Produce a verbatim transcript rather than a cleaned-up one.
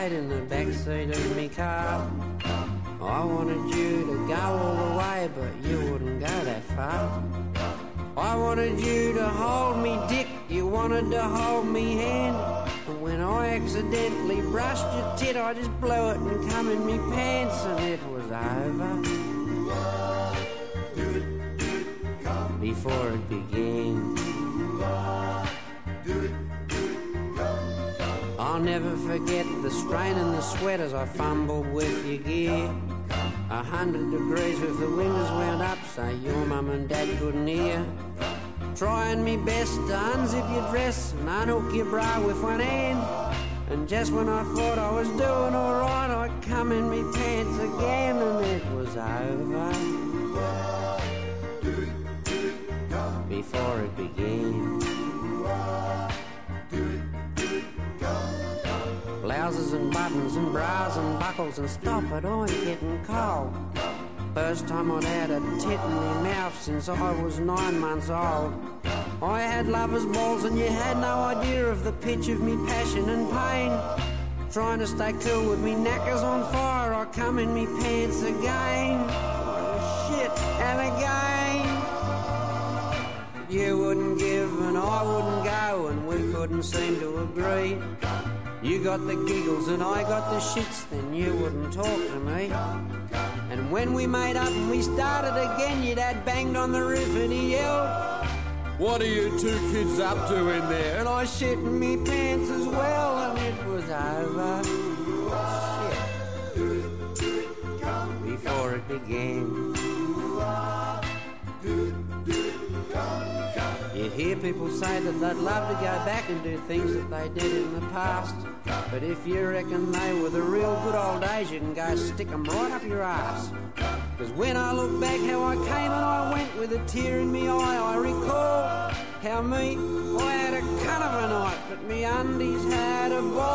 stayed in the backseat of me car. I wanted you to go all the way, but you wouldn't go that far. I wanted you to hold me dick, you wanted to hold me hand. And when I accidentally brushed your tit, I just blew it and come in me pants, and it was over before it began. I'll never forget the strain and the sweat as I fumbled with your gear. A hundred degrees with the windows wound up so your mum and dad couldn't hear. Trying me best to unzip your dress and unhook your bra with one hand. And just when I thought I was doing alright, I come in me pants again, and it was over before it began. Blouses and buttons and bras and buckles, and stop it, I'm getting cold. First time I'd had a tit in my mouth since I was nine months old. I had lover's balls and you had no idea of the pitch of me passion and pain. Trying to stay cool with me knackers on fire, I come in me pants again. Oh, shit, and again. You wouldn't give and I wouldn't go, and we couldn't seem to agree. You got the giggles and I got the shits, then you wouldn't talk to me. And when we made up and we started again, your dad banged on the roof and he yelled, "What are you two kids up to in there?" And I shit in me pants as well, and it was over shit before it began. You hear people say that they'd love to go back and do things that they did in the past. But if you reckon they were the real good old days, you can go stick 'em right up your ass. Cause when I look back how I came and I went with a tear in me eye, I recall how me, I had a cunt of a night, but me undies had a bite.